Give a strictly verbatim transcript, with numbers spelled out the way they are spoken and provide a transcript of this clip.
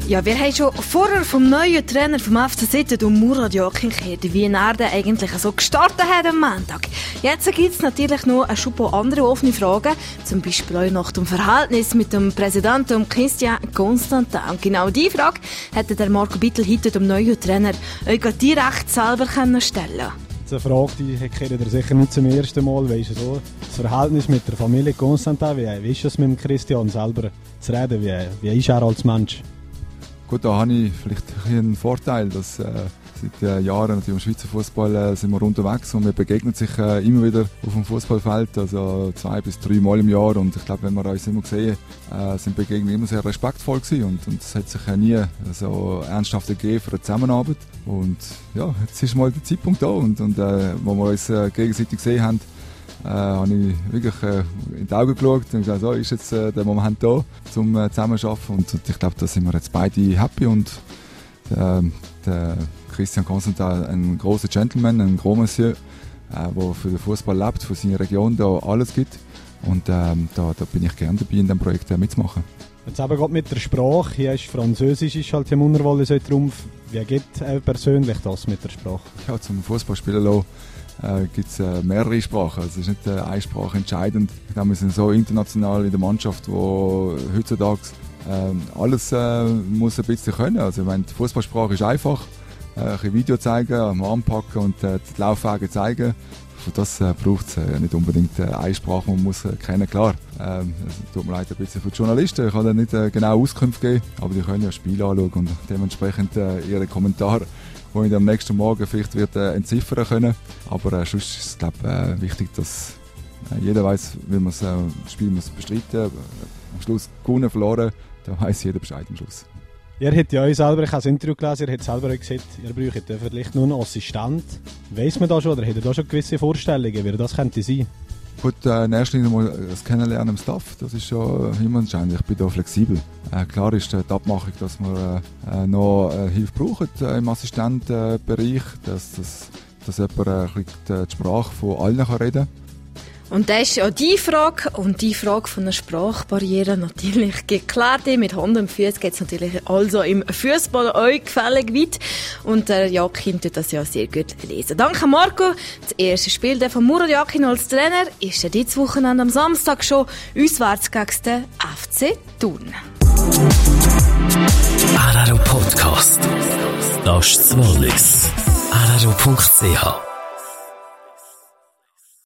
Ja, wir haben schon vorher vom neuen Trainer vom F C Sittard und Murat Yakin gehört, wie er denn eigentlich so gestartet hat am Montag. Jetzt gibt es natürlich noch eine Schuppe andere offene Fragen, zum Beispiel auch nach dem Verhältnis mit dem Präsidenten Christian Constantin. Und genau diese Frage hätte der Marco Bittel heute dem neuen Trainer euch direkt selber stellen können. Eine Frage, die kennt ihr sicher nicht zum ersten Mal. Weißt du, so, das Verhältnis mit der Familie Constantin, wie, wie ist es mit dem Christian selber zu reden? Wie, wie ist er als Mensch? Gut, da habe ich vielleicht einen Vorteil, dass äh, seit äh, Jahren natürlich im Schweizer Fußball äh, sind wir unterwegs und wir begegnen sich äh, immer wieder auf dem Fußballfeld, also zwei bis drei Mal im Jahr, und ich glaube, wenn wir uns immer sehen, äh, sind Begegnungen immer sehr respektvoll gewesen, und, und es hat sich äh, nie so ernsthaft ergeben für eine Zusammenarbeit, und ja, jetzt ist mal der Zeitpunkt da, und, und äh, wo wir uns äh, gegenseitig gesehen haben, Äh, habe ich wirklich äh, in die Augen geschaut und gesagt, so ist jetzt äh, der Moment da, zum äh, Zusammenarbeiten, und, und ich glaube, da sind wir jetzt beide happy, und äh, der Christian Constantin, ein großer Gentleman, ein Gros Monsieur, äh, der für den Fußball lebt, für seine Region da alles gibt, und äh, da, da bin ich gerne dabei, in diesem Projekt äh, mitzumachen. Jetzt eben gerade mit der Sprache, hier ist Französisch ist halt im Unterwolle so Trumpf. Wie geht äh, persönlich das mit der Sprache? Ja, zum Fußballspielen lassen Äh, gibt es äh, mehrere Sprachen. Also es ist nicht äh, eine Sprache entscheidend. Ich glaube, wir sind so international in der Mannschaft, wo heutzutage äh, alles äh, muss ein bisschen können. Also ich meine, die Fußballsprache ist einfach. Äh, ein bisschen Video zeigen, am Arm packen und äh, die Laufwege zeigen. Für das äh, braucht es äh, nicht unbedingt äh, eine Sprache, man muss äh, kennen, klar. Ähm, es tut mir leid ein bisschen für die Journalisten, ich kann da nicht äh, genau Auskunft geben, aber die können ja das Spiel anschauen und dementsprechend äh, ihre Kommentare, die ich am nächsten Morgen vielleicht wird, äh, entziffern können. Aber äh, sonst ist es glaub, äh, wichtig, dass äh, jeder weiß, wie man äh, das Spiel muss bestreiten muss. Am Schluss gewonnen, verloren, da weiss jeder Bescheid am Schluss. Ihr habt ja euch selber, ich habe das Interview gelesen, ihr habt selber gesagt, ihr braucht vielleicht nur einen Assistent. Weiss man da schon, oder habt ihr da schon gewisse Vorstellungen, wie das könnte sein? Gut, äh, in erster Linie mal das Kennenlernen im Staff, das ist schon äh, immer entscheidend. Ich bin da flexibel. Äh, klar ist äh, die Abmachung, dass wir äh, noch äh, Hilfe brauchen äh, im Assistentenbereich, dass, dass, dass jemand äh, die Sprache von allen kann reden kann. Und das ist ja die Frage und die Frage von der Sprachbarriere natürlich geklärt. Mit Hand und Füßen geht es natürlich also im Fußball euch gefällig weit. Und der Yakin tut das ja sehr gut lesen. Danke Marco. Das erste Spiel von Murat Yakin als Trainer ist ja dieses Wochenende am Samstag schon auswärts gegen den F C Thun. R R O Podcast. Das ist Wallis. R R O Punkt C H